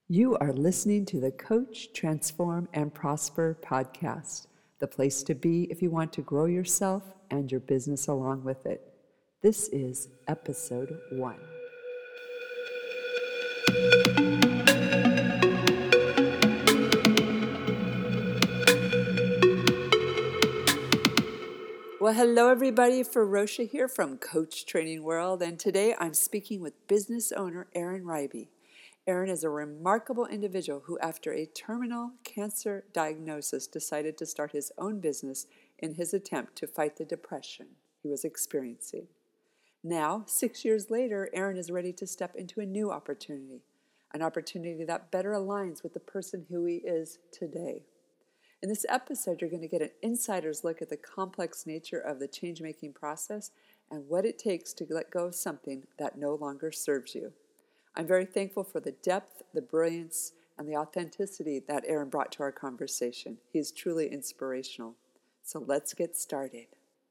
You are listening to the Coach, Transform, and Prosper podcast, the place to be if you want to grow yourself and your business along with it. This is episode 1. Well, hello everybody, Ferosha here from Coach Training World, and today I'm speaking with business owner Aaron Ryby. Aaron is a remarkable individual who, after a terminal cancer diagnosis, decided to start his own business in his attempt to fight the depression he was experiencing. Now, 6 years later, Aaron is ready to step into a new opportunity, an opportunity that better aligns with the person who he is today. In this episode, you're going to get an insider's look at the complex nature of the change-making process and what it takes to let go of something that no longer serves you. I'm very thankful for the depth, the brilliance, and the authenticity that Aaron brought to our conversation. He is truly inspirational. So let's get started.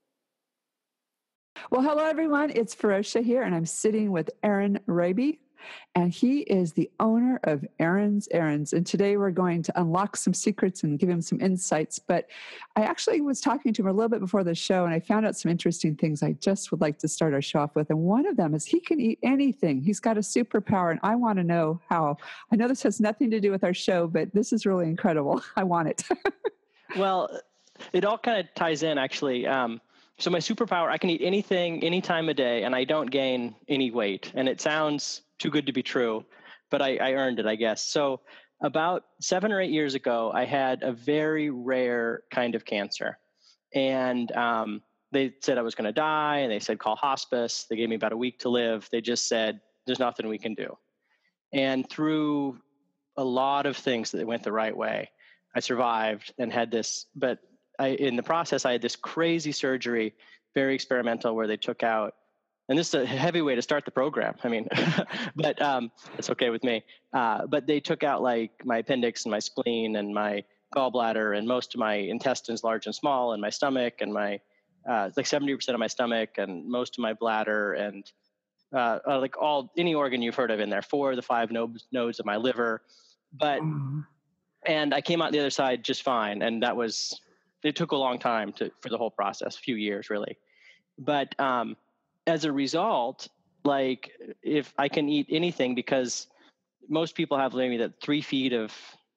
Well, hello, everyone. It's Ferosha here, and I'm sitting with Aaron Ryby, and he is the owner of Aaron's Errands. And today we're going to unlock some secrets and give him some insights. But I actually was talking to him a little bit before the show, and I found out some interesting things I just would like to start our show off with. And one of them is he can eat anything. He's got a superpower, and I want to know how. I know this has nothing to do with our show, but this is really incredible. I want it. Well, it all kind of ties in, actually. So my superpower, I can eat anything, any time of day, and I don't gain any weight. And it sounds too good to be true, but I earned it, I guess. So about 7 or 8 years ago, I had a very rare kind of cancer. And they said I was going to die, and they said, call hospice. They gave me about a week to live. They just said, there's nothing we can do. And through a lot of things that went the right way, I survived and had this, but in the process, I had this crazy surgery, very experimental, where they took out, and this is a heavy way to start the program. I mean, but it's okay with me. But they took out like my appendix and my spleen and my gallbladder and most of my intestines, large and small, and my stomach and my like 70% of my stomach and most of my bladder and like any organ you've heard of in there, 4 of the 5 nodes of my liver. But and I came out the other side just fine, and it took a long time for the whole process, a few years really. But as a result, like if I can eat anything, because most people have maybe that 3 feet of,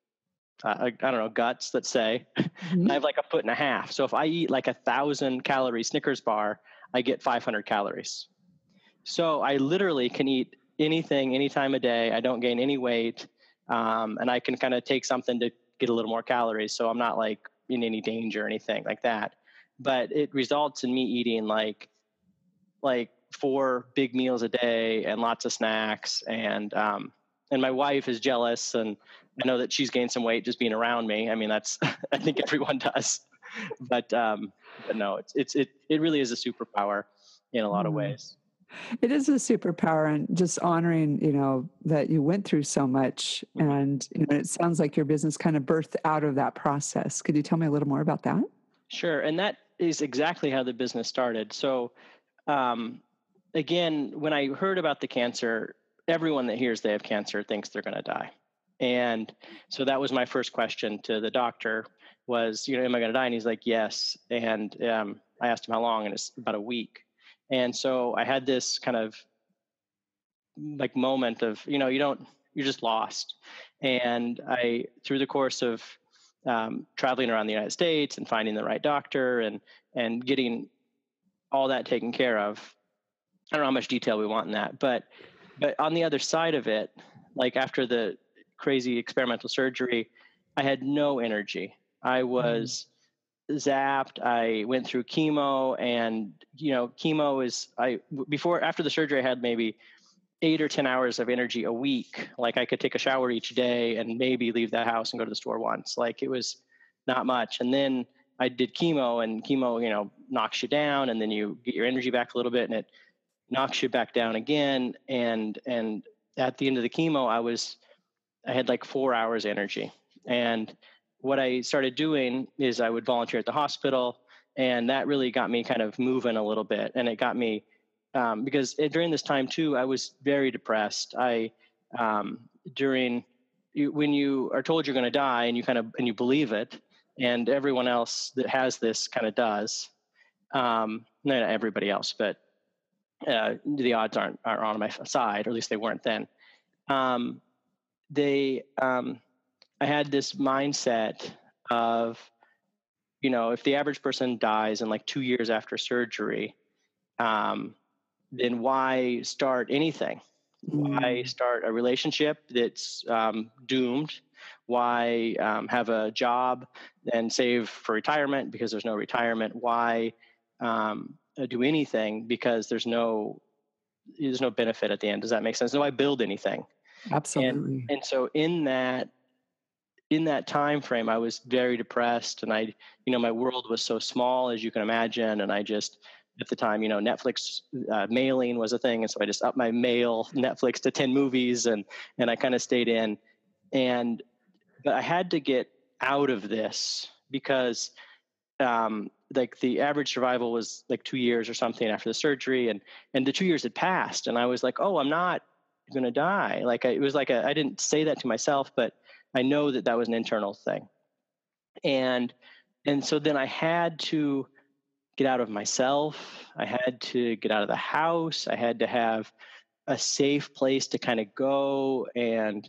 I don't know, guts, let's say, and I have like 1.5 feet. So if I eat like 1,000 calorie Snickers bar, I get 500 calories. So I literally can eat anything, any time of day. I don't gain any weight. And I can kind of take something to get a little more calories. So I'm not like in any danger or anything like that. But it results in me eating like 4 big meals a day and lots of snacks. And my wife is jealous, and I know that she's gained some weight just being around me. I mean, that's, I think everyone does, but no, it really is a superpower in a lot of ways. It is a superpower, and just honoring, that you went through so much, and it sounds like your business kind of birthed out of that process. Could you tell me a little more about that? Sure. And that is exactly how the business started. So again, when I heard about the cancer, everyone that hears they have cancer thinks they're going to die. And so that was my first question to the doctor was, am I going to die? And he's like, yes. And I asked him how long, and it's about a week. And so I had this kind of like moment of, you're just lost. And through the course of traveling around the United States and finding the right doctor and getting all that taken care of, I don't know how much detail we want in that, but on the other side of it, like after the crazy experimental surgery, I had no energy. I was zapped. I went through chemo, and chemo is after the surgery I had maybe 8 or 10 hours of energy a week. Like I could take a shower each day and maybe leave the house and go to the store once. Like it was not much. And then I did chemo, and chemo knocks you down, and then you get your energy back a little bit, and it knocks you back down again. And at the end of the chemo, I had like 4 hours energy. And what I started doing is I would volunteer at the hospital, and that really got me kind of moving a little bit. And it got me, because during this time too, I was very depressed. During when you are told you're going to die and you believe it, and everyone else that has this kind of does, not everybody else, but the odds aren't on my side, or at least they weren't then. Um, I had this mindset of, if the average person dies in like 2 years after surgery, then why start anything? Why start a relationship that's doomed? Why have a job and save for retirement because there's no retirement? Why do anything because there's no benefit at the end? Does that make sense? Why build anything? Absolutely. And so in that time frame, I was very depressed, and my world was so small, as you can imagine, and I just, at the time, Netflix mailing was a thing, and so I just upped my mail Netflix to 10 movies, and I kind of stayed in, but I had to get out of this because like the average survival was like 2 years or something after the surgery, and the 2 years had passed, and I was like, oh, I'm not going to die. Like it was like I didn't say that to myself, but I know that was an internal thing. And so then I had to get out of myself. I had to get out of the house. I had to have a safe place to kind of go and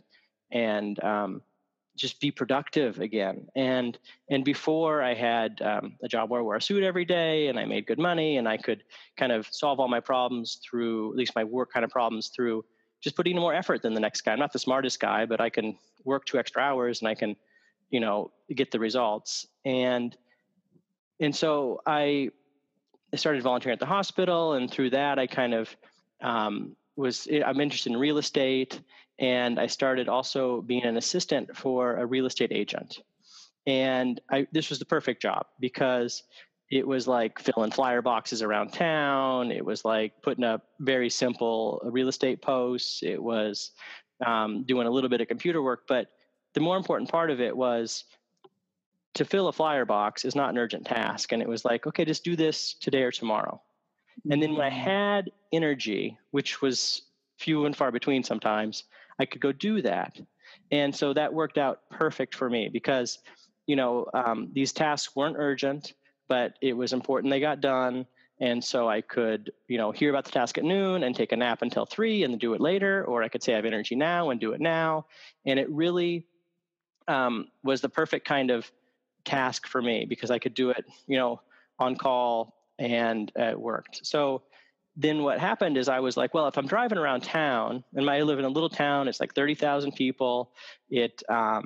just be productive again. And before, I had a job where I wore a suit every day, and I made good money, and I could kind of solve all my problems through, at least my work kind of problems, through just putting in more effort than the next guy. I'm not the smartest guy, but I can work 2 extra hours and I can, get the results. And so I started volunteering at the hospital, and through that, I kind of I'm interested in real estate, and I started also being an assistant for a real estate agent. And this was the perfect job because it was like filling flyer boxes around town. It was like putting up very simple real estate posts. It was doing a little bit of computer work. But the more important part of it was to fill a flyer box is not an urgent task. And it was like, okay, just do this today or tomorrow. And then when I had energy, which was few and far between sometimes, I could go do that. And so that worked out perfect for me because, these tasks weren't urgent, but it was important they got done. And so I could, hear about the task at noon and take a nap until 3 and then do it later, or I could say I have energy now and do it now. And it really was the perfect kind of task for me because I could do it, on call, and it worked. So then what happened is I was like, well, if I'm driving around town, and I live in a little town, it's like 30,000 people. It,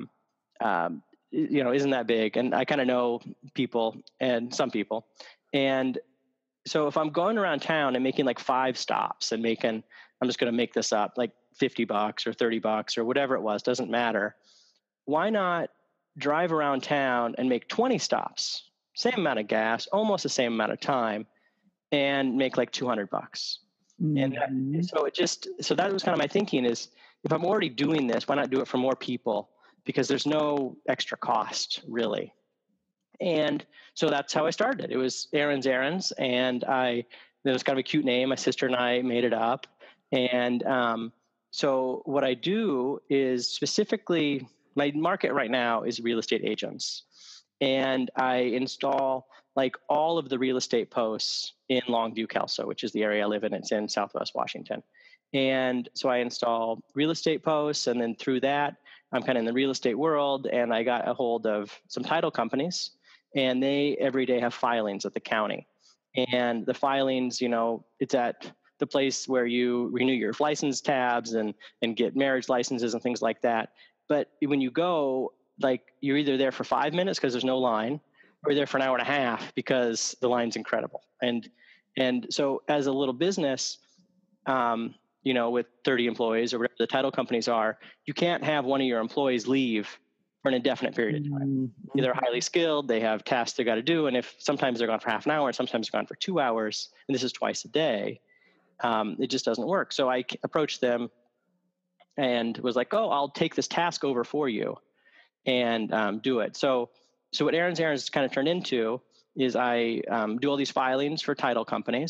isn't that big. And I kind of know people and some people. And so if I'm going around town and making like 5 stops and I'm just going to make this up, like $50 or $30 or whatever it was, doesn't matter. Why not drive around town and make 20 stops, same amount of gas, almost the same amount of time, and make like $200. And so that was kind of my thinking is, if I'm already doing this, why not do it for more people? Because there's no extra cost really. And so that's how I started. It was Aaron's Errands, and it was kind of a cute name. My sister and I made it up. And so what I do is, specifically, my market right now is real estate agents. And I install like all of the real estate posts in Longview, Kelso, which is the area I live in. It's in Southwest Washington. And so I install real estate posts, and then through that, I'm kind of in the real estate world, and I got a hold of some title companies, and they every day have filings at the county. And the filings, it's at the place where you renew your license tabs and get marriage licenses and things like that. But when you go, like, you're either there for 5 minutes because there's no line, or you're there for an hour and a half because the line's incredible. And so as a little business, with 30 employees or whatever the title companies are, you can't have one of your employees leave for an indefinite period of time. They're highly skilled, they have tasks they got to do, and if sometimes they're gone for half an hour, and sometimes they're gone for 2 hours, and this is twice a day, it just doesn't work. So I approached them and was like, oh, I'll take this task over for you and do it. So what Aaron's Errands kind of turned into is I do all these filings for title companies,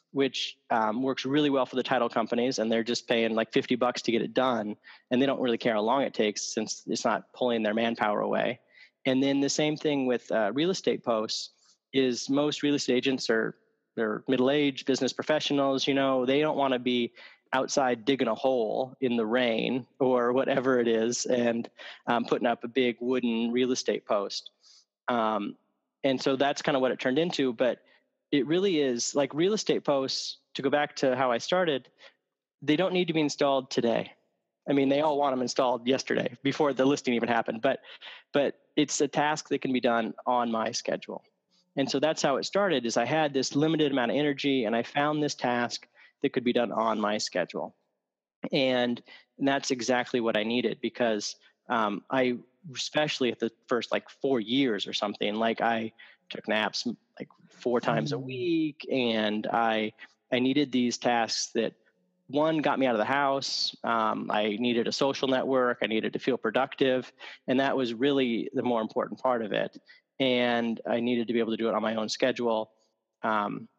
which works really well for the title companies, and they're just paying like $50 to get it done, and they don't really care how long it takes since it's not pulling their manpower away. And then the same thing with real estate posts is most real estate agents they're middle-aged business professionals. They don't want to be outside digging a hole in the rain or whatever it is and putting up a big wooden real estate post. And so that's kind of what it turned into. But it really is like real estate posts, to go back to how I started, they don't need to be installed today. I mean, they all want them installed yesterday before the listing even happened, but it's a task that can be done on my schedule. And so that's how it started, is I had this limited amount of energy and I found this task that could be done on my schedule. And that's exactly what I needed, because I, especially at the first like 4 years or something, like I took naps like 4 times a week, and I needed these tasks that, one, got me out of the house. I needed a social network. I needed to feel productive. And that was really the more important part of it. And I needed to be able to do it on my own schedule. And,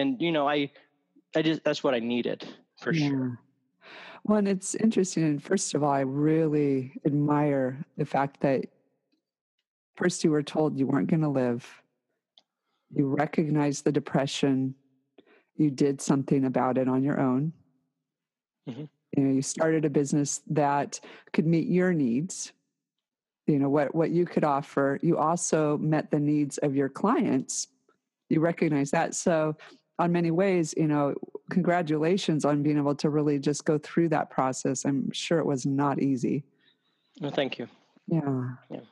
I just, that's what I needed for sure. Well, and it's interesting. And first of all, I really admire the fact that first you were told you weren't going to live. You recognized the depression. You did something about it on your own. Mm-hmm. You started a business that could meet your needs. What you could offer. You also met the needs of your clients. You recognize that. So on many ways, congratulations on being able to really just go through that process. I'm sure it was not easy. Well, thank you. Yeah.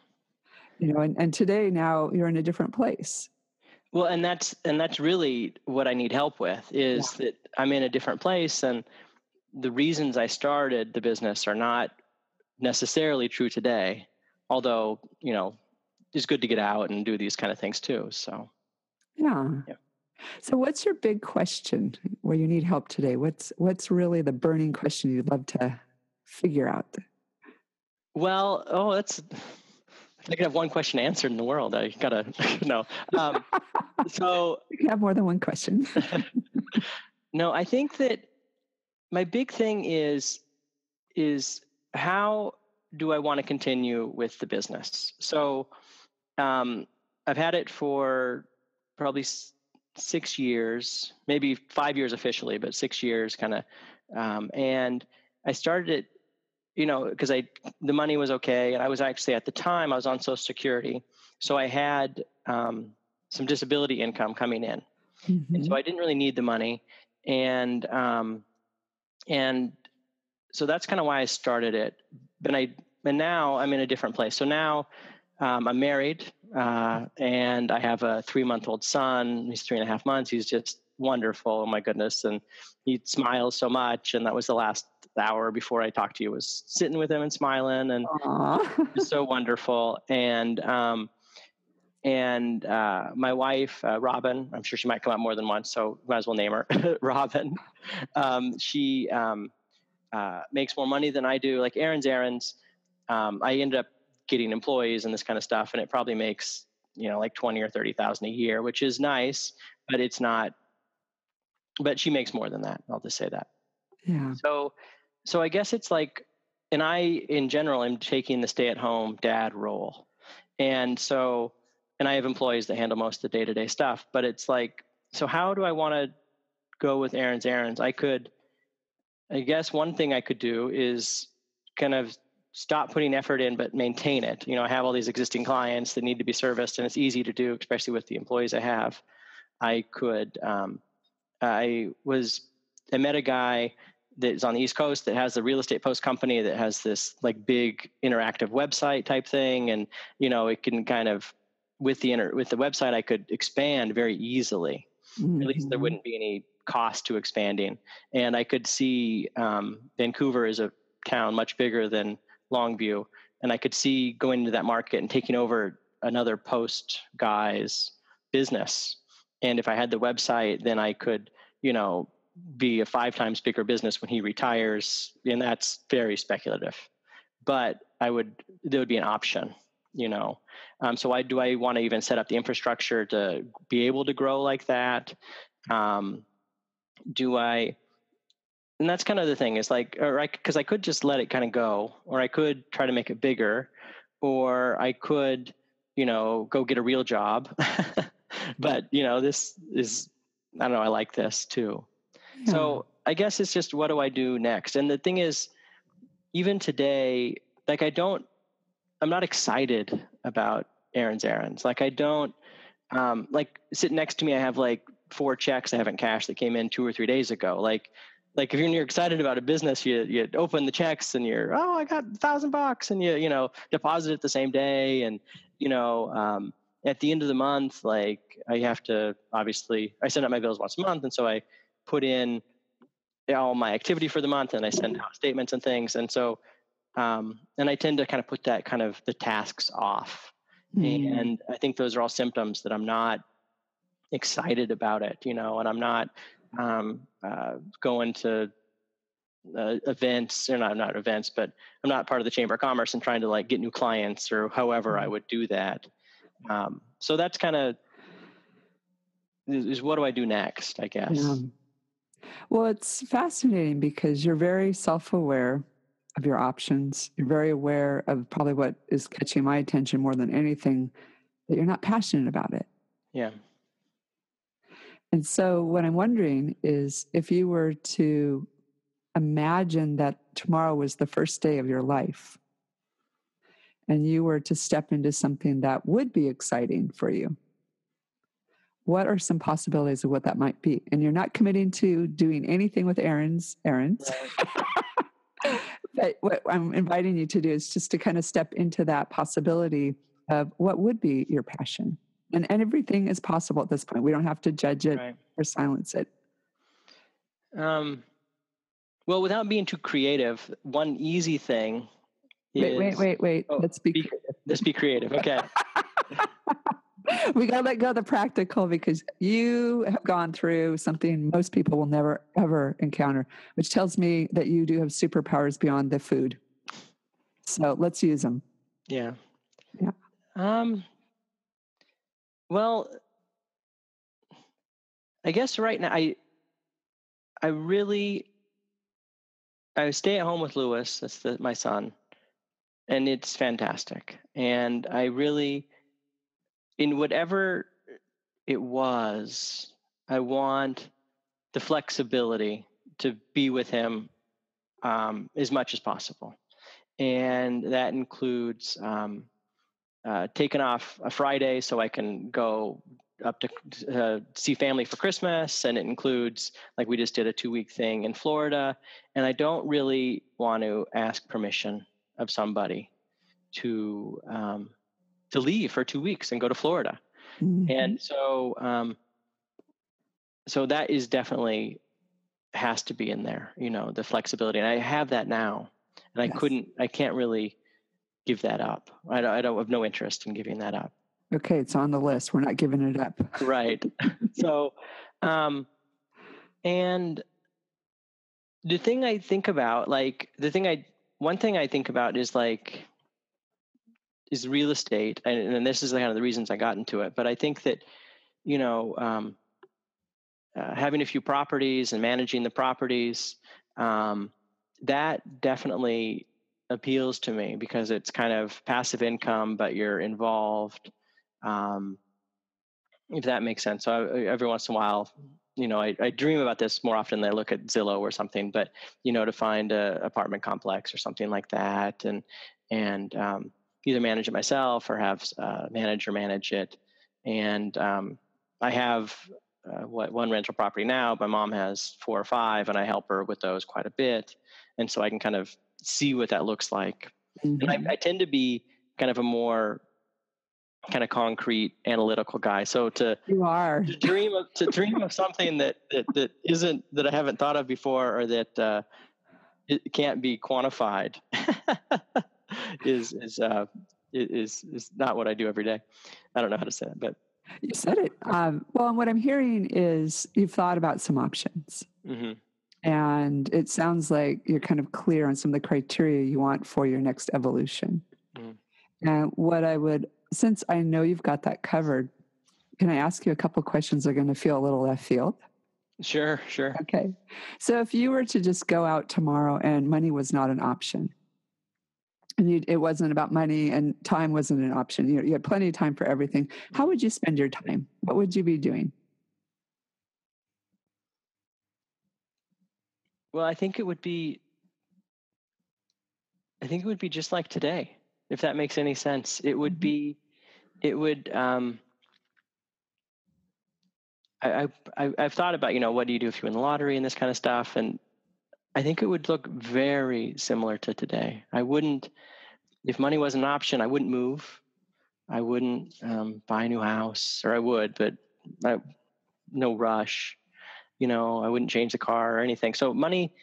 And today now you're in a different place. Well, and that's really what I need help with, is that I'm in a different place, and the reasons I started the business are not necessarily true today, although, it's good to get out and do these kind of things too. So, yeah. So what's your big question where you need help today? What's really the burning question you'd love to figure out? Well, if I could have one question answered in the world, I gotta no. So you can have more than one question. No, I think that my big thing is how do I want to continue with the business? So I've had it for probably 6 years, maybe 5 years officially, but 6 years kind of. And I started it, because the money was okay. And I was actually, at the time, I was on Social Security. So I had some disability income coming in. Mm-hmm. And so I didn't really need the money. And so that's kind of why I started it. But now I'm in a different place. So now I'm married, and I have a 3-month-old son. He's 3.5 months. He's just wonderful. Oh my goodness. And he smiles so much. And that was the last hour before I talked to you, was sitting with him and smiling, and it's so wonderful. And my wife, Robin, I'm sure she might come up more than once, so might as well name her Robin. She makes more money than I do. Like Aaron's errands, I ended up getting employees and this kind of stuff, and it probably makes like 20 or 30,000 a year, which is nice, but it's not. But she makes more than that. I'll just say that. Yeah. So I guess it's like, and I in general am taking the stay-at-home dad role, and I have employees that handle most of the day-to-day stuff. But it's like, so how do I want to go with Aaron's errands? I guess one thing I could do is kind of stop putting effort in, but maintain it. I have all these existing clients that need to be serviced, and it's easy to do, especially with the employees I have. I met a guy that's on the East Coast that has the real estate post company that has this like big interactive website type thing. And, it can kind of, with the website, I could expand very easily. Mm-hmm. At least there wouldn't be any cost to expanding. And I could see Vancouver is a town much bigger than Longview. And I could see going into that market and taking over another post guy's business. And if I had the website, then I could, be a 5 times bigger business when he retires. And that's very speculative, but there would be an option, so do I want to even set up the infrastructure to be able to grow like that? do I, and that's kind of the thing is like, because I could just let it kind of go, or I could try to make it bigger, or I could, go get a real job. But, this is, I don't know, I like this too. Yeah. So I guess it's just, what do I do next? And the thing is, even today, like I'm not excited about Aaron's errands. Like I don't, like sitting next to me, I have like 4 checks I haven't cashed that came in 2 or 3 days ago. Like if you're excited about a business, you open the checks and I got $1,000, and you deposit it the same day. And, at the end of the month, like I have to, obviously I send out my bills once a month. And so I put in all my activity for the month, and I send out statements and things. And so, and I tend to kind of put that kind of the tasks off. And I think those are all symptoms that I'm not excited about it, and I'm not going to events, or not events, but I'm not part of the Chamber of Commerce and trying to like get new clients or however I would do that. So that's kind of is what do I do next, I guess. Yeah. Well, it's fascinating because you're very self-aware of your options. You're very aware of probably what is catching my attention more than anything, that you're not passionate about it. Yeah. And so what I'm wondering is, if you were to imagine that tomorrow was the first day of your life and you were to step into something that would be exciting for you, what are some possibilities of what that might be? And you're not committing to doing anything with errands. Right. But what I'm inviting you to do is just to kind of step into that possibility of what would be your passion. And everything is possible at this point. We don't have to judge it Right. or silence it. Well, without being too creative, one easy thing is... Wait. Oh, let's be creative. Let's be creative. Okay. We got to let go of the practical, because you have gone through something most people will never, ever encounter, which tells me that you do have superpowers beyond the food. So let's use them. Yeah. Yeah. Well, I guess right now I stay at home with Lewis. That's my son, and it's fantastic. And I really, in whatever it was, I want the flexibility to be with him as much as possible. And that includes taking off a Friday so I can go up to see family for Christmas. And it includes, like we just did a 2-week thing in Florida. And I don't really want to ask permission of somebody to leave for 2 weeks and go to Florida. Mm-hmm. And so, so that is definitely has to be in there, the flexibility. And I have that now, and I can't really give that up. I don't have no interest in giving that up. Okay. It's on the list. We're not giving it up. Right. So, and the thing I think about, one thing I think about is real estate. And this is kind of the reasons I got into it. But I think that, having a few properties and managing the properties, that definitely appeals to me, because it's kind of passive income, but you're involved, if that makes sense. So every once in a while, I dream about this more often than I look at Zillow or something, but, to find a apartment complex or something like that, and either manage it myself or have a manager manage it. And I have one rental property now. My mom has 4 or 5, and I help her with those quite a bit. And so I can kind of see what that looks like. Mm-hmm. And I tend to be kind of a more kind of concrete, analytical guy. So to dream of something that isn't, that I haven't thought of before, or that it can't be quantified, is not what I do every day. I don't know how to say it, but you said it. Well, and what I'm hearing is you've thought about some options. Mm-hmm. And it sounds like you're kind of clear on some of the criteria you want for your next evolution. Mm-hmm. And what I would, since I know you've got that covered, can I ask you a couple of questions that are going to feel a little left field? Sure, sure. Okay. So if you were to just go out tomorrow and money was not an option, and it wasn't about money and time wasn't an option, you had plenty of time for everything, how would you spend your time? What would you be doing? Well, I think it would be just like today, if that makes any sense. Mhm. It would, I've thought about, what do you do if you win the lottery and this kind of stuff. And I think it would look very similar to today. If money was an option, I wouldn't move. I wouldn't buy a new house, or I would, but I, no rush. I wouldn't change the car or anything. So money,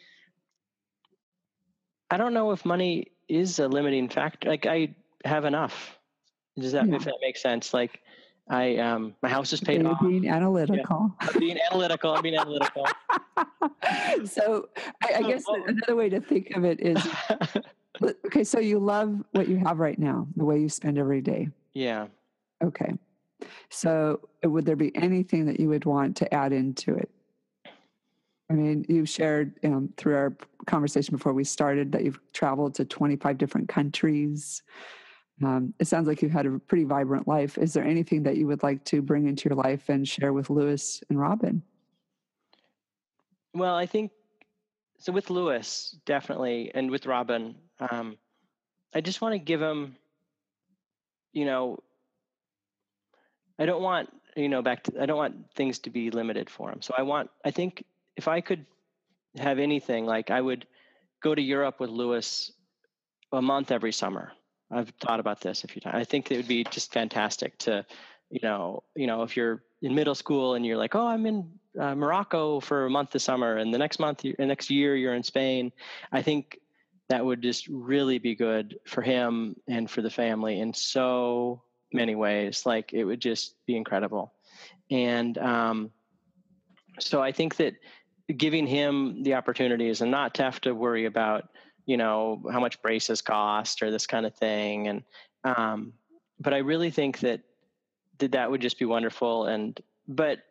I don't know if money is a limiting factor. Like I have enough. Yeah. If that makes sense? Like my house is Okay, paid you're off. being Yeah. analytical. I'm being analytical. So I So, guess another way to think of it is, okay, so you love what you have right now, the way you spend every day. yeah. Okay. So would there be anything that you would want to add into it? I mean, you shared through our conversation before we started that you've traveled to 25 different countries. It sounds like you've had a pretty vibrant life. Is there anything that you would like to bring into your life and share with Lewis and Robin? Well, I think so with Lewis, definitely, and with Robin, I just want to give him, you know, I don't want, I don't want things to be limited for him. So I think if I could have anything, like I would go to Europe with Lewis a month every summer. I've thought about this a few times. I think it would be just fantastic to, if you're in middle school and you're like, oh, I'm in Morocco for a month this summer, and the next year you're in Spain. I think that would just really be good for him and for the family in so many ways. Like it would just be incredible. And so I think that giving him the opportunities and not to have to worry about, how much braces cost or this kind of thing. And, but I really think that would just be wonderful. But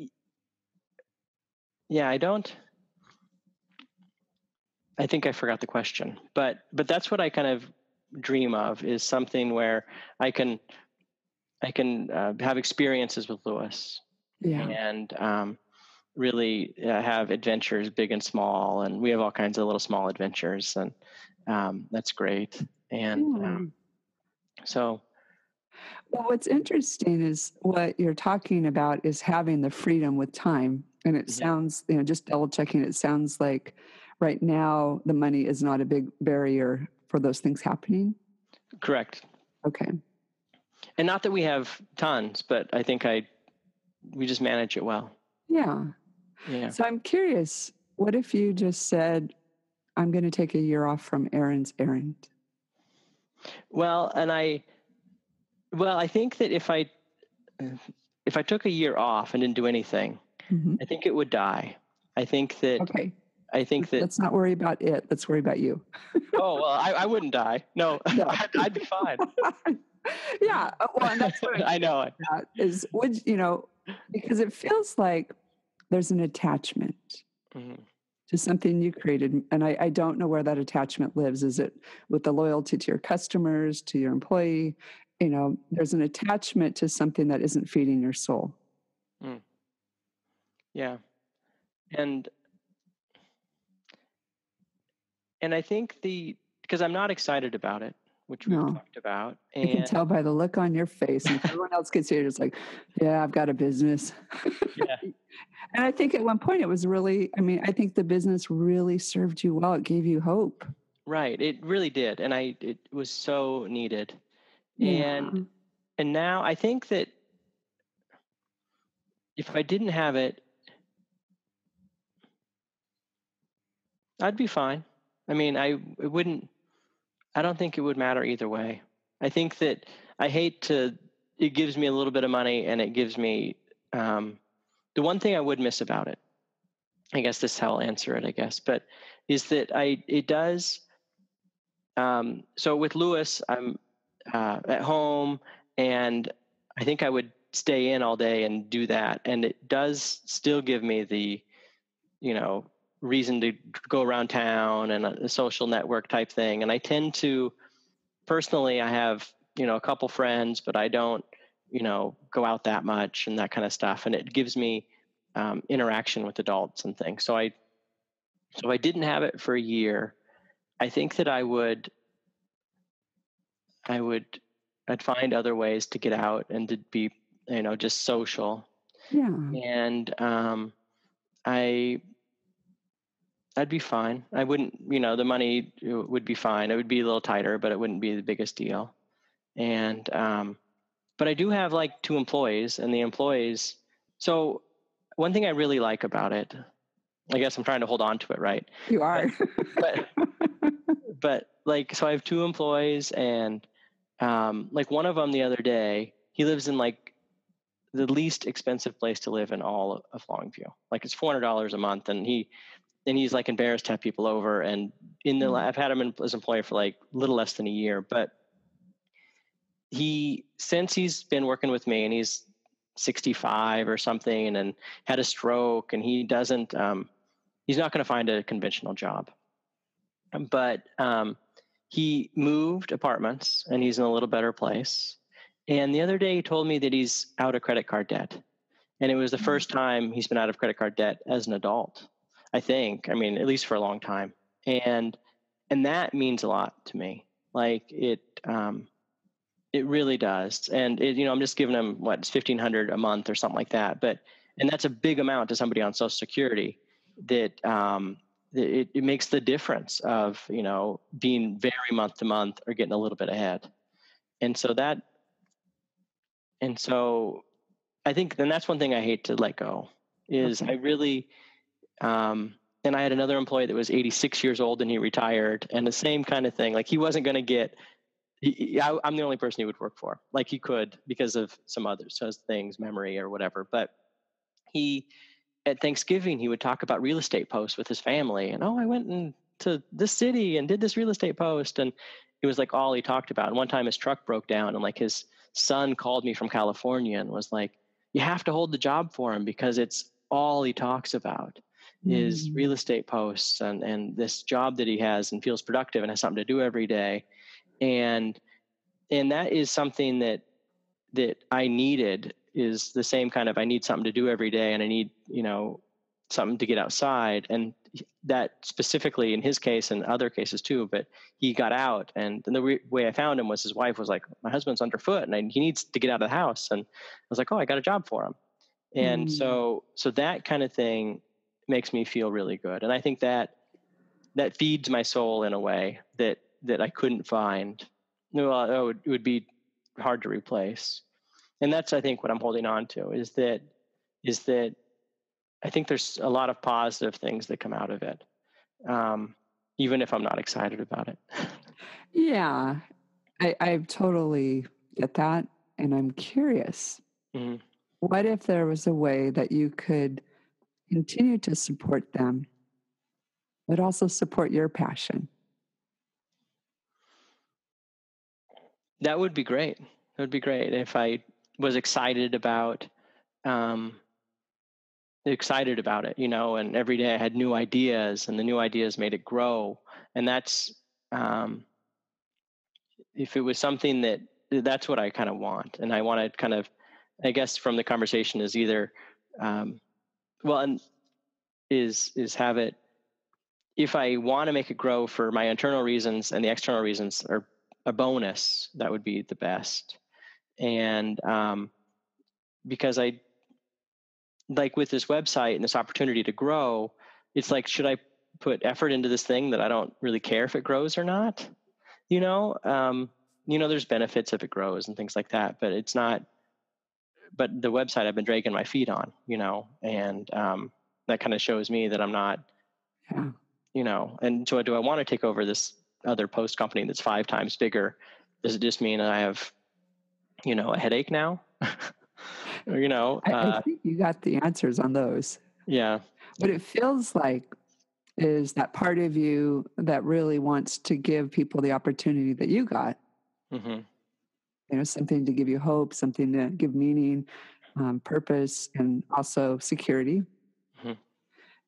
yeah, I think I forgot the question, but that's what I kind of dream of, is something where I can, have experiences with Lewis Yeah. and, really have adventures big and small, and we have all kinds of little small adventures, and that's great. And Yeah. so Well, what's interesting is what you're talking about is having the freedom with time. And it mhm, sounds, just double checking, it sounds like right now the money is not a big barrier for those things happening. correct. Okay. And not that we have tons, but I think we just manage it well. Yeah. Yeah. So I'm curious, what if you just said, I'm going to take a year off from Aaron's errand? Well, I think that if I took a year off and didn't do anything, Hmm. I think it would die. I think that Okay. I think that Let's not worry about it. Let's worry about you. oh well, I wouldn't die. No, No. I'd be fine. Yeah. Well, and that's what I'm I know it. at is, because it feels like there's an attachment Mhm. to something you created. And I don't know where that attachment lives. Is it with the loyalty to your customers, to your employee? There's an attachment to something that isn't feeding your soul. Mm. Yeah. And I think because I'm not excited about it, which we've No, talked about, I can and tell by the look on your face. And if everyone else gets here, it's like, yeah, I've got a business. yeah, And I think at one point it was really, I think the business really served you well. It gave you hope. right. It really did, and it was so needed. Yeah. And now I think that if I didn't have it, I'd be fine. I mean, it wouldn't. I don't think it would matter either way. I think that I hate to. It gives me a little bit of money, and it gives me the one thing I would miss about it. I guess this is how I'll answer it. I guess, but is that it does. So with Lewis, I'm at home, and I think I would stay in all day and do that, and it does still give me reason to go around town and a social network type thing. And I tend to, personally, I have, a couple friends, but I don't, go out that much and that kind of stuff. And it gives me interaction with adults and things. So if I didn't have it for a year, I think that I'd find other ways to get out and to be, just social. Yeah. And I'd be fine. I wouldn't, the money would be fine. It would be a little tighter, but it wouldn't be the biggest deal. And but I do have like 2 employees, and the employees. So one thing I really like about it, I guess I'm trying to hold on to it, right? You are. But like, so I have 2 employees, and like one of them the other day, he lives in like the least expensive place to live in all of Longview. Like it's $400 a month, and he's like embarrassed to have people over. And I've had him as employee for like a little less than a year, but since he's been working with me, and he's 65 or something, and had a stroke, and he doesn't, he's not going to find a conventional job, but he moved apartments, and he's in a little better place. And the other day he told me that he's out of credit card debt. And it was the first time he's been out of credit card debt as an adult, I think. I mean, at least for a long time. And that means a lot to me. Like it really does. And I'm just giving him it's $1,500 a month or something like that. And that's a big amount to somebody on Social Security that it makes the difference of, being very month to month or getting a little bit ahead. And so I think, and that's one thing I hate to let go is I really, and I had another employee that was 86 years old and he retired, and the same kind of thing. Like he wasn't going to get, I'm the only person he would work for. Like he could because of some other things, memory or whatever. But at Thanksgiving, he would talk about real estate posts with his family. And, I went to this city and did this real estate post. And it was like all he talked about. And one time his truck broke down, and like his son called me from California and was like, you have to hold the job for him because it's all he talks about is real estate posts and this job that he has and feels productive and has something to do every day. And that is something that I needed, is the same kind of, I need something to do every day, and I need, something to get outside. And that specifically in his case and other cases too, but he got out, and the way I found him was his wife was like, my husband's underfoot and he needs to get out of the house. And I was like, I got a job for him. And so that kind of thing makes me feel really good. And I think that feeds my soul in a way that I couldn't find. It would be hard to replace. And that's, I think, what I'm holding on to is that I think there's a lot of positive things that come out of it, even if I'm not excited about it. Yeah, I totally get that. And I'm curious, what if there was a way that you could continue to support them, but also support your passion? That would be great. That would be great if I was excited about it, and every day I had new ideas, and the new ideas made it grow. And that's, if it was something that's what I kind of want. And I want to kind of, I guess from the conversation is either, and is have it, if I want to make it grow for my internal reasons, and the external reasons are a bonus, that would be the best. And because I, like with this website and this opportunity to grow, it's like, should I put effort into this thing that I don't really care if it grows or not? There's benefits if it grows and things like that, but it's not, but the website I've been dragging my feet on, and that kind of shows me that I'm not, and so do I want to take over this other post company that's 5 times bigger? Does it just mean I have, a headache now? I think you got the answers on those. Yeah. What it feels like is that part of you that really wants to give people the opportunity that you got. Something to give you hope, something to give meaning, purpose, and also security.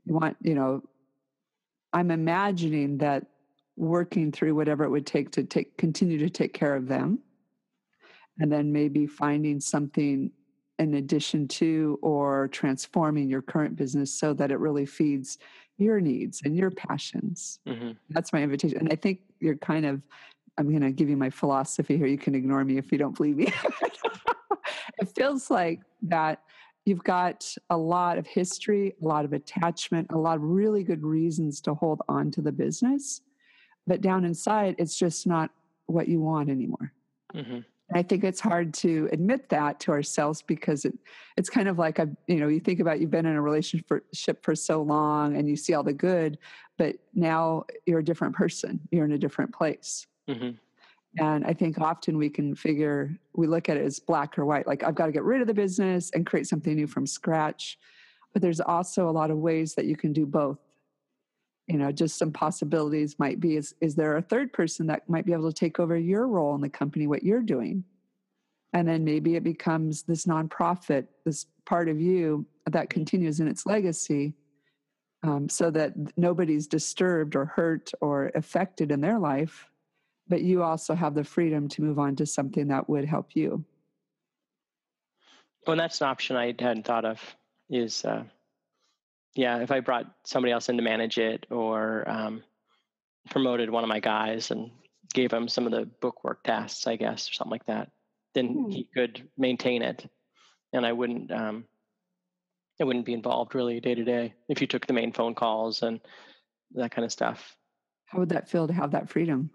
You want, I'm imagining that working through whatever it would take to continue to take care of them, and then maybe finding something in addition to or transforming your current business so that it really feeds your needs and your passions. Mm-hmm. That's my invitation. And I think you're I'm going to give you my philosophy here. You can ignore me if you don't believe me. It feels like that you've got a lot of history, a lot of attachment, a lot of really good reasons to hold on to the business. But down inside, it's just not what you want anymore. Mm-hmm. I think it's hard to admit that to ourselves because it's kind of like, you think about you've been in a relationship for so long and you see all the good, but now you're a different person. You're in a different place. Mm-hmm. And I think often we look at it as black or white, like I've got to get rid of the business and create something new from scratch. But there's also a lot of ways that you can do both. Just some possibilities might be, is there a third person that might be able to take over your role in the company, what you're doing? And then maybe it becomes this nonprofit, this part of you that continues in its legacy, so that nobody's disturbed or hurt or affected in their life, but you also have the freedom to move on to something that would help you. Well, and that's an option I hadn't thought of is, if I brought somebody else in to manage it or promoted one of my guys and gave him some of the bookwork tasks, I guess, or something like that, then he could maintain it. And I wouldn't be involved really day to day if you took the main phone calls and that kind of stuff. How would that feel to have that freedom?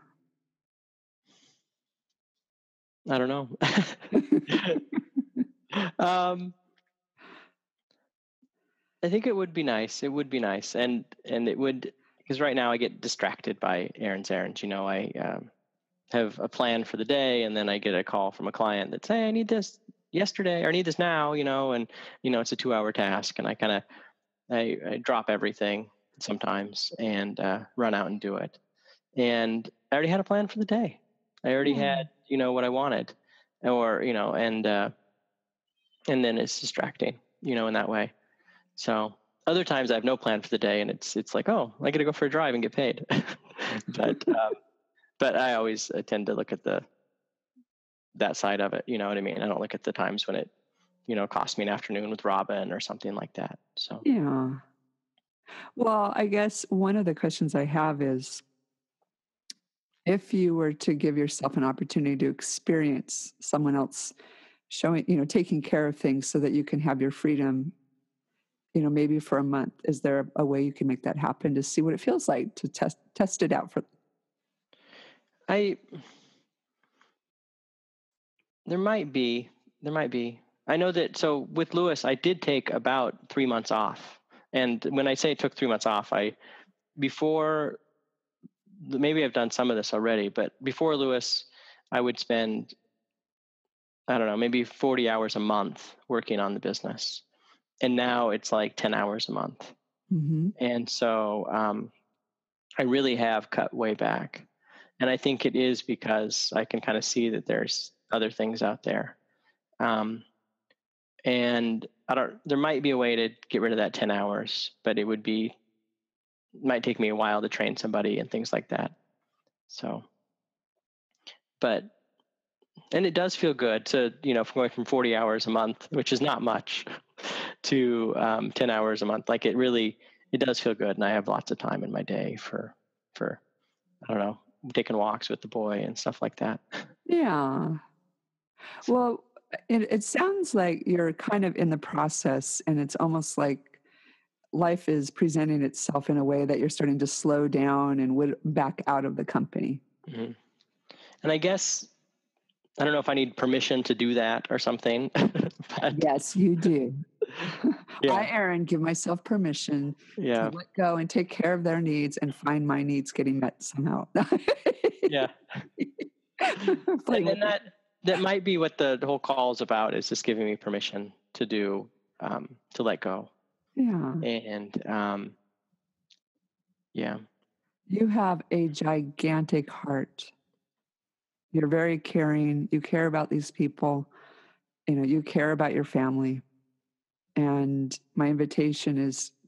I don't know. I think it would be nice. It would be nice. And it would, because right now I get distracted by Aaron's errands. I have a plan for the day and then I get a call from a client that say, I need this yesterday or I need this now, and, it's a 2-hour task. And I drop everything sometimes and run out and do it. And I already had a plan for the day. I already had, what I wanted and then it's distracting, in that way. So other times I have no plan for the day and it's like, oh, I got to go for a drive and get paid. But I always tend to look at that side of it. You know what I mean? I don't look at the times when it, cost me an afternoon with Robin or something like that. So, yeah. Well, I guess one of the questions I have is, if you were to give yourself an opportunity to experience someone else taking care of things so that you can have your freedom, maybe for a month, is there a way you can make that happen to see what it feels like to test it out for? There might be. I know that. So with Lewis, I did take about 3 months off. And when I say took 3 months off, maybe I've done some of this already, but before Lewis, I would spend, I don't know, maybe 40 hours a month working on the business. And now it's like 10 hours a month. Mm-hmm. And so I really have cut way back. And I think it is because I can kind of see that there's other things out there. And there might be a way to get rid of that 10 hours, but it might take me a while to train somebody and things like that. So, and it does feel good to, going from 40 hours a month, which is not much, to 10 hours a month. Like it does feel good. And I have lots of time in my day for, I don't know, taking walks with the boy and stuff like that. Yeah. Well, it sounds like you're kind of in the process, and it's almost like life is presenting itself in a way that you're starting to slow down and back out of the company. Mm-hmm. And I guess, I don't know if I need permission to do that or something. But yes, you do. Yeah. I, Aaron, give myself permission to let go and take care of their needs and find my needs getting met somehow. Yeah. And then that might be what the whole call is about, is just giving me permission to do, to let go. Yeah. And yeah. You have a gigantic heart. You're very caring. You care about these people. You care about your family. And my invitation is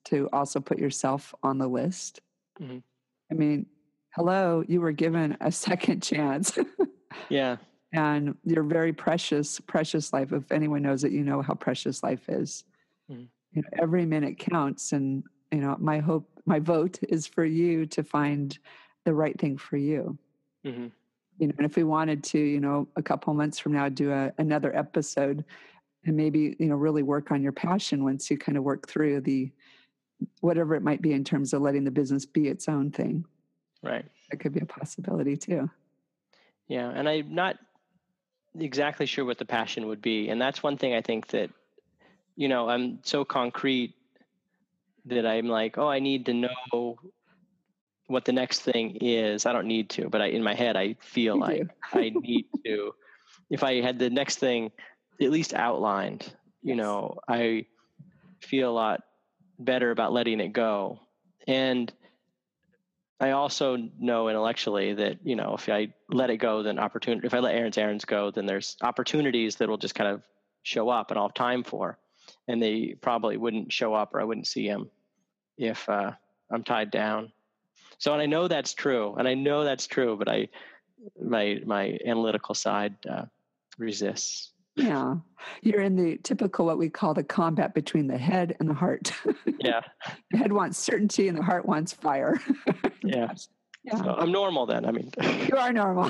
to also put yourself on the list. Hmm. I mean, hello, you were given a second chance. Yeah. And your very precious, precious life. If anyone knows it, you know how precious life is. Hmm. You know, every minute counts. And, you know, my vote is for you to find the right thing for you. Hmm. You know, and if we wanted to, you know, a couple months from now, do another episode and maybe, you know, really work on your passion once you kind of work through whatever it might be in terms of letting the business be its own thing. Right. That could be a possibility too. Yeah. And I'm not exactly sure what the passion would be. And that's one thing I think that, I'm so concrete that I'm like, oh, I need to know what the next thing is. I don't need to, but in my head, I feel You like do. I need to. If I had the next thing at least outlined, Yes. I feel a lot better about letting it go. And I also know intellectually that, if I let it go, then if I let errands go, then there's opportunities that will just kind of show up and I'll have time for. And they probably wouldn't show up, or I wouldn't see them if I'm tied down. So, and I know that's true, but my analytical side resists. Yeah. You're in the typical, what we call the combat between the head and the heart. Yeah. The head wants certainty and the heart wants fire. Yeah. Gosh. Yeah. So I'm normal then. I mean, You are normal.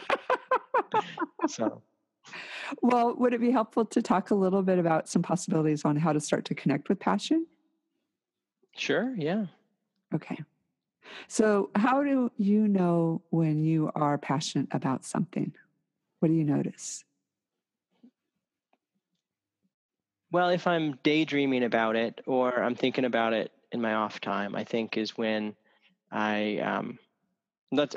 so Well, would it be helpful to talk a little bit about some possibilities on how to start to connect with passion? sure. Yeah. Okay. So, how do you know when you are passionate about something? What do you notice? Well, if I'm daydreaming about it or I'm thinking about it in my off time, I think is when I that's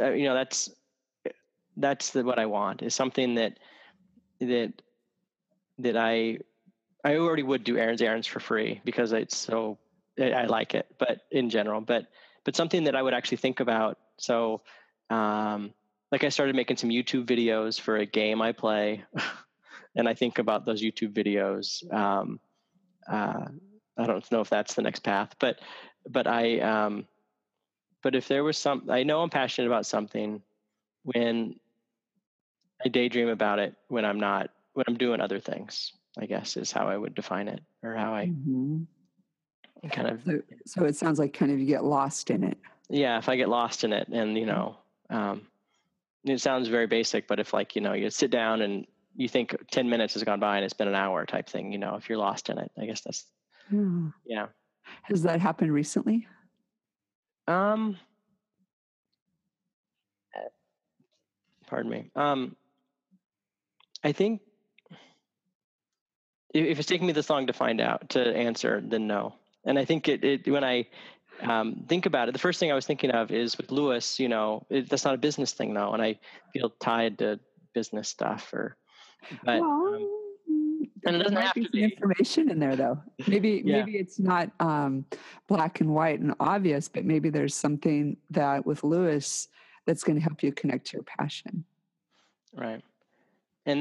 what I want, is something that that I already would do errands for free because it's so I like it, but in general, but something that I would actually think about. So, like I started making some YouTube videos for a game I play, and I think about those YouTube videos. Uh, I don't know if that's the next path, but but if there was I know I'm passionate about something when I daydream about it when I'm doing other things, I guess is how I would define it, or how I Mhm. kind of, So it sounds like kind of you get lost in it. yeah, if I get lost in it. And, um, it sounds very basic, but if, like, you sit down and you think 10 minutes has gone by and it's been an hour type thing, if you're lost in it, I guess that's, Yeah. yeah. Has that happened recently? Um, Pardon me. I think if it's taking me this long to answer, then no. And I think when I think about it, the first thing I was thinking of is with Lewis, that's not a business thing though. And I feel tied to business stuff but, Well, and it there doesn't might have be to some be. information in there, though. Maybe Yeah. it's not black and white and obvious, but maybe there's something that with Lewis that's going to help you connect to your passion. Right. And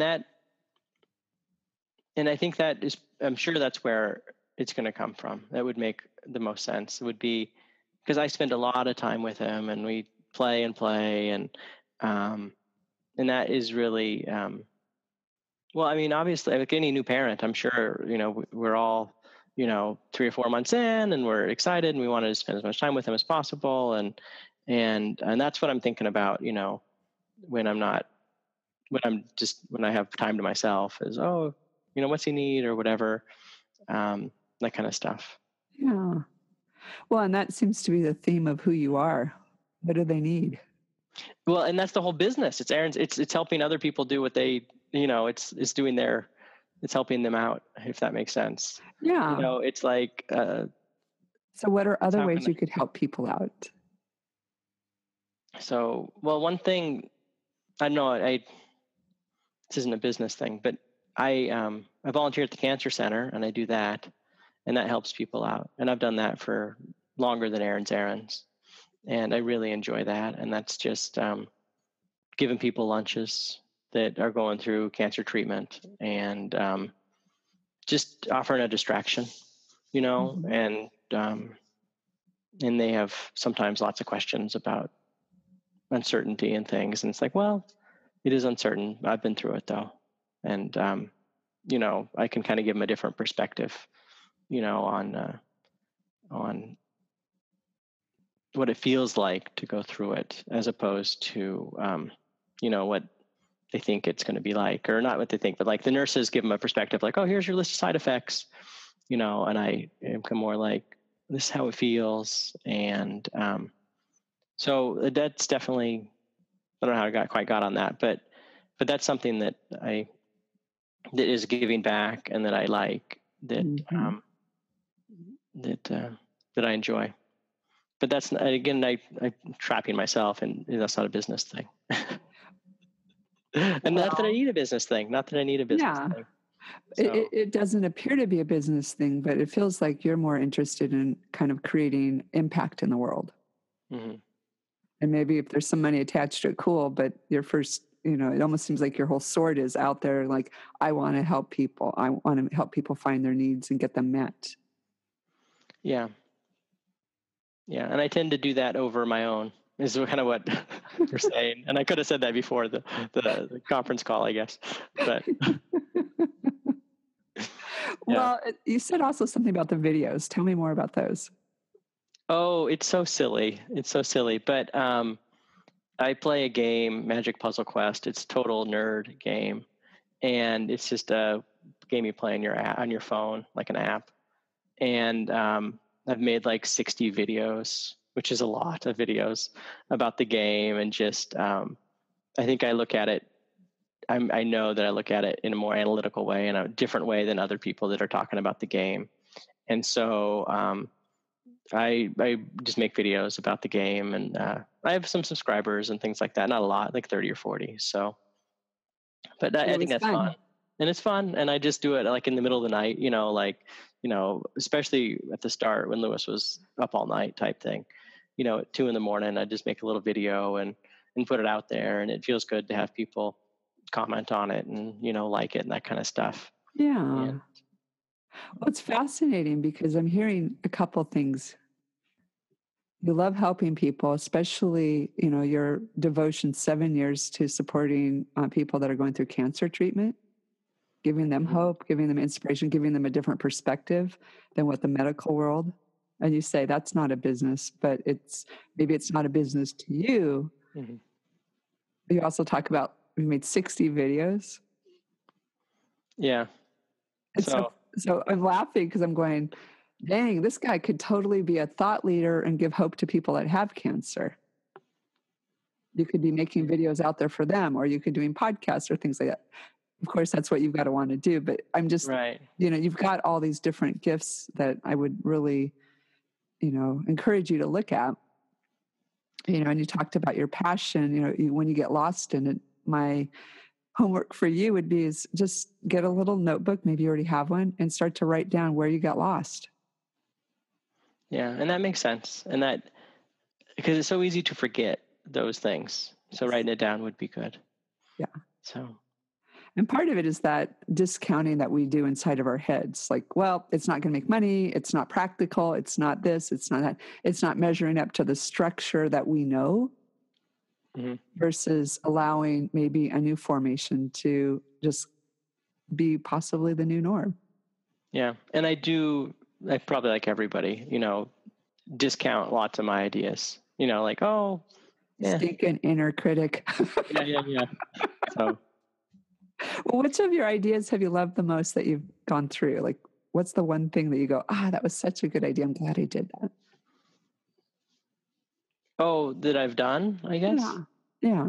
I think I'm sure that's where it's going to come from. That would make the most sense. It would be because I spend a lot of time with him and we play um, and that is really, well, I mean, obviously, like any new parent, I'm sure, we're all, 3 or 4 months in, and we're excited and we want to spend as much time with him as possible. And that's what I'm thinking about, when I'm not, when I have time to myself, is, oh, what's he need or whatever, that kind of stuff. Yeah. Well, and that seems to be the theme of who you are. What do they need? Well, and that's the whole business. It's errands. It's helping other people do what they, it's helping them out, if that makes sense. Yeah. It's like, So, what are other how can ways you could help people out? well, one thing, I know this isn't a business thing, but I volunteer at the cancer center and I do that, and that helps people out. And I've done that for longer than errands. And I really enjoy that. And that's just, giving people lunches that are going through cancer treatment, and just offering a distraction, Mhm. and and they have sometimes lots of questions about uncertainty and things. And it's like, well, it is uncertain. I've been through it though. And, I can kind of give them a different perspective, on what it feels like to go through it, as opposed to, what they think it's going to be like, or not what they think, but like the nurses give them a perspective like, oh, here's your list of side effects, and I am more like, this is how it feels. And so that's definitely, I don't know how I got on that, but that's something that is giving back, and that I like, that Mm-hmm. that I enjoy. But that's, again, I'm trapping myself, and that's not a business thing. And not that I need a business thing. Yeah. Thing. So. It doesn't appear to be a business thing, but it feels like you're more interested in kind of creating impact in the world. Mm-hmm. And maybe if there's some money attached to it, cool. But your first, it almost seems like your whole sword is out there. Like, I want to help people. I want to help people find their needs and get them met. Yeah. Yeah. And I tend to do that over my own, is kind of what you're saying. And I could have said that before the conference call, I guess. But Well, you said also something about the videos. Tell me more about those. Oh, it's so silly. But I play a game, Magic Puzzle Quest. It's a total nerd game, and it's just a game you play on your phone, like an app. And I've made like 60 videos, which is a lot of videos about the game. And just I think I look at it. I know that I look at it in a more analytical way, in a different way than other people that are talking about the game. And so I just make videos about the game, and I have some subscribers and things like that. Not a lot, like 30 or 40. So, but I think that's fun. And it's fun. And I just do it like in the middle of the night, especially at the start when Lewis was up all night type thing, at 2 a.m, I just make a little video and put it out there. And it feels good to have people comment on it and, like it and that kind of stuff. Yeah. And, well, it's fascinating because I'm hearing a couple things. You love helping people, especially, your devotion 7 years to supporting people that are going through cancer treatment, giving them hope, giving them inspiration, giving them a different perspective than what the medical world. And you say that's not a business, but maybe it's not a business to you. mm-hmm. You also talk about, we made 60 videos. Yeah. So I'm laughing because I'm going, dang, this guy could totally be a thought leader and give hope to people that have cancer. You could be making videos out there for them, or you could be doing podcasts or things like that. Of course, that's what you've got to want to do. But I'm just, right. You've got all these different gifts that I would really, encourage you to look at. And you talked about your passion, when you get lost in it. My homework for you would be is just get a little notebook, maybe you already have one, and start to write down where you got lost. Yeah, and that makes sense. And that, because it's so easy to forget those things. So writing it down would be good. Yeah. So. And part of it is that discounting that we do inside of our heads. Like, well, it's not going to make money. It's not practical. It's not this. It's not that. It's not measuring up to the structure that we know, mm-hmm. versus allowing maybe a new formation to just be possibly the new norm. Yeah. And I probably, like everybody, discount lots of my ideas, like, oh, yeah. Stinking inner critic. Yeah. So. Well, which of your ideas have you loved the most that you've gone through? Like, what's the one thing that you go, that was such a good idea. I'm glad I did that. Oh, that I've done, I guess? Yeah.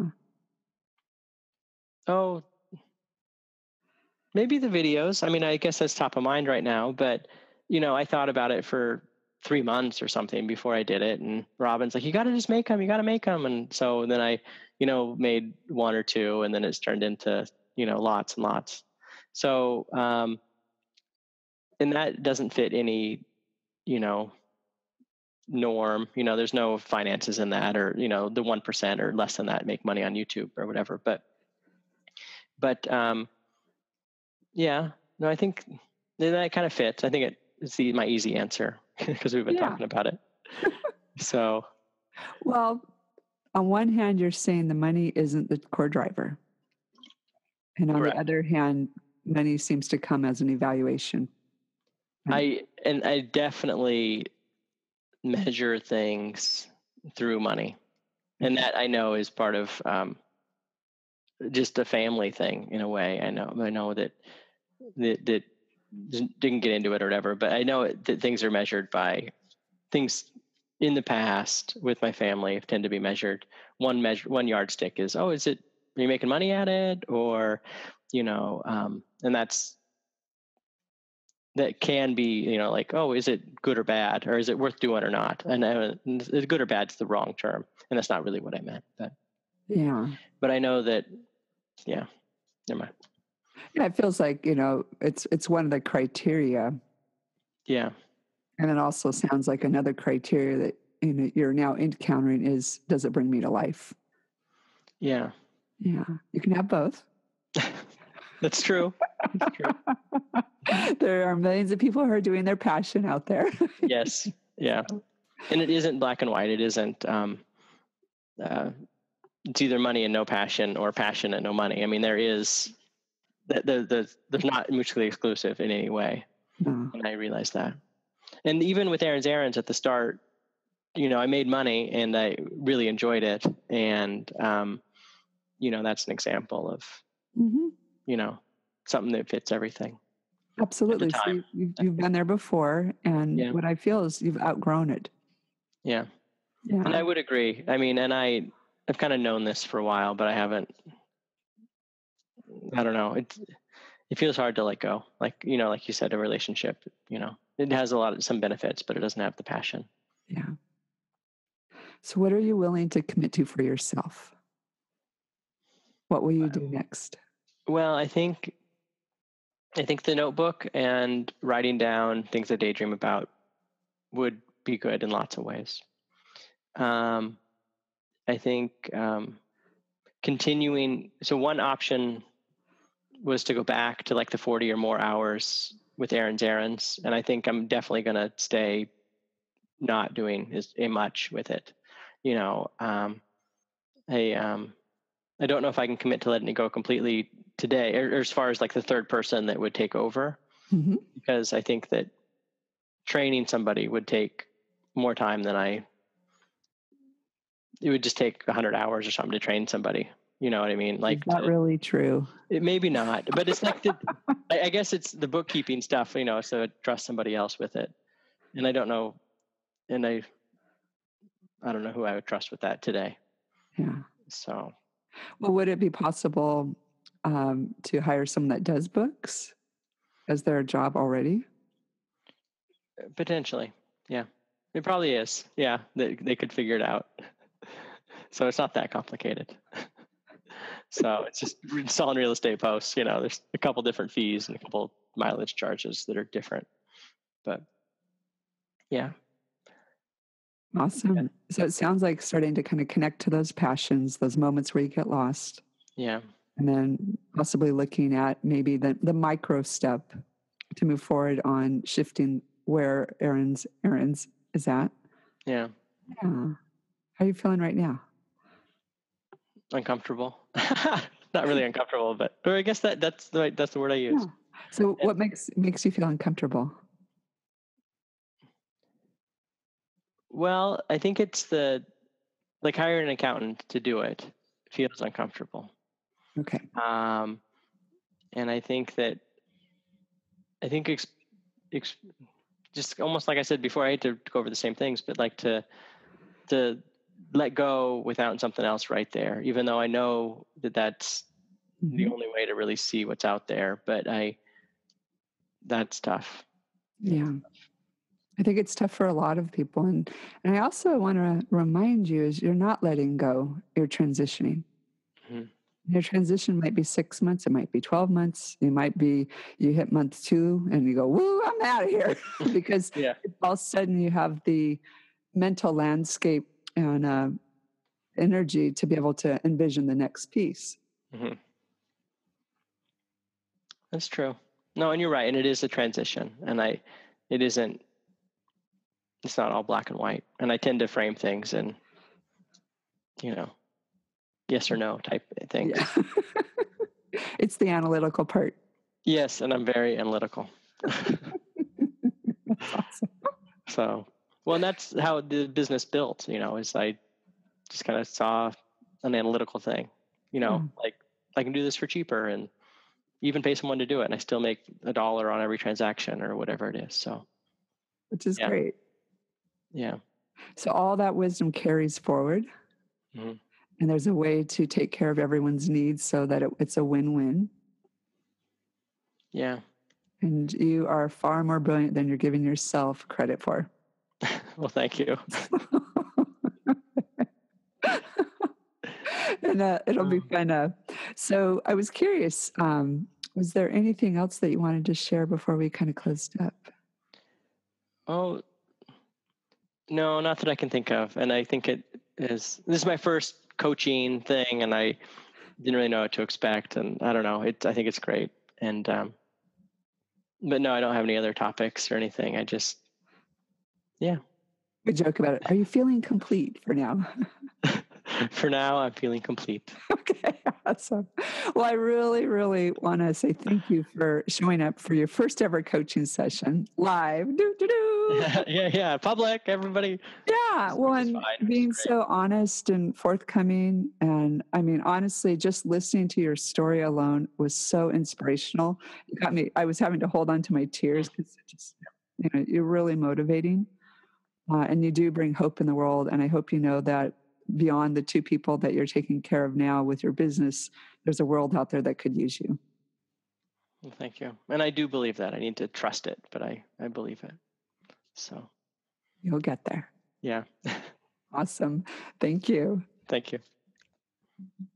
Oh, maybe the videos. I mean, I guess that's top of mind right now, but, I thought about it for 3 months or something before I did it. And Robin's like, you got to just make them. You got to make them. And so then I, made 1 or 2, and then it's turned into, lots and lots. So, and that doesn't fit any, norm, there's no finances in that, or, the 1% or less than that make money on YouTube or whatever. But yeah, no, I think that kind of fits. I think it's my easy answer because we've been talking about it. So, Well, on one hand, you're saying the money isn't the core driver. And on the correct. other hand, money seems to come as an evaluation. I definitely measure things through money, and that I know is part of just a family thing in a way. I know that didn't get into it or whatever, but I know that things are measured by things in the past with my family tend to be measured. One yardstick is, oh, are you making money at it? Or, and that can be, like, oh, is it good or bad? Or is it worth doing or not? And good or bad is the wrong term. And that's not really what I meant. Yeah. But I know that, yeah, never mind. Yeah, it feels like, it's one of the criteria. Yeah. And it also sounds like another criteria that you're now encountering is, does it bring me to life? Yeah. Yeah. You can have both. That's true. That's true. There are millions of people who are doing their passion out there. Yes. Yeah. And it isn't black and white. It isn't, it's either money and no passion or passion and no money. I mean, there's not mutually exclusive in any way. No. And I realized that. And even with Aaron's Errands at the start, I made money and I really enjoyed it. And, that's an example of, something that fits everything. Absolutely. At the time. So you've been there before, and Yeah. what I feel is you've outgrown it. Yeah. Yeah. And I would agree. I mean, and I've kind of known this for a while, but I don't know. It feels hard to let go. Like you said, a relationship, it has some benefits, but it doesn't have the passion. Yeah. So what are you willing to commit to for yourself? What will you do next? Well, I think the notebook and writing down things I daydream about would be good in lots of ways. I think continuing. So one option was to go back to like the 40 or more hours with Aaron's Errands, and I think I'm definitely going to stay not doing as much with it. I don't know if I can commit to letting it go completely today, or as far as like the third person that would take over, because I think that training somebody would take more time than it would just take 100 hours or something to train somebody. You know what I mean? Like, is that really true? It maybe not, but it's like I guess it's the bookkeeping stuff, so trust somebody else with it. And I don't know, and I don't know who I would trust with that today. Yeah. So, well, would it be possible to hire someone that does books as their job already? Potentially, yeah, it probably is. Yeah, they could figure it out. So it's not that complicated. So it's just installing real estate posts. There's a couple different fees and a couple mileage charges that are different, but yeah. Awesome. Yeah. So it sounds like starting to kind of connect to those passions, those moments where you get lost. Yeah. And then possibly looking at maybe the micro step to move forward on shifting where Aaron's is at. Yeah. Yeah. How are you feeling right now? Uncomfortable. Not really uncomfortable, or I guess that's the word I use. Yeah. So what makes you feel uncomfortable? Well, I think it's like hiring an accountant to do it feels uncomfortable. Okay. And I think just almost like I said before, I hate to go over the same things, but like to let go without something else right there, even though I know that that's the only way to really see what's out there. But that's tough. Yeah. I think it's tough for a lot of people. And I also want to remind you is you're not letting go, you're transitioning. Mm-hmm. Your transition might be 6 months, it might be 12 months, you hit month 2 and you go, woo, I'm out of here. Because all of a sudden you have the mental landscape and energy to be able to envision the next piece. Mm-hmm. That's true. No, and you're right. And it is a transition. And it isn't it's not all black and white. And I tend to frame things in, yes or no type things. Yeah. It's the analytical part. Yes, and I'm very analytical. That's awesome. So, well, and that's how the business built, is I just kind of saw an analytical thing, like I can do this for cheaper and even pay someone to do it. And I still make $1 on every transaction or whatever it is. So, which is great. Yeah. So all that wisdom carries forward. Mm-hmm. And there's a way to take care of everyone's needs so that it's a win-win. Yeah. And you are far more brilliant than you're giving yourself credit for. Well, thank you. And it'll be fun. So I was curious, was there anything else that you wanted to share before we kind of closed up? Oh, no, not that I can think of. And I think this is my first coaching thing, and I didn't really know what to expect. And I don't know, I think it's great. And, but no, I don't have any other topics or anything. I just, yeah. We joke about it. Are you feeling complete for now? For now, I'm feeling complete. Okay, awesome. Well, I really, really want to say thank you for showing up for your first ever coaching session live. Yeah, public, everybody. Yeah, well, and being so honest and forthcoming. And I mean, honestly, just listening to your story alone was so inspirational. It got me, I was having to hold on to my tears because you're really motivating. And you do bring hope in the world. And I hope you know that beyond the 2 people that you're taking care of now with your business, there's a world out there that could use you. Well, thank you. And I do believe that. I need to trust it, but I believe it. So you'll get there. Yeah. Awesome. Thank you. Thank you.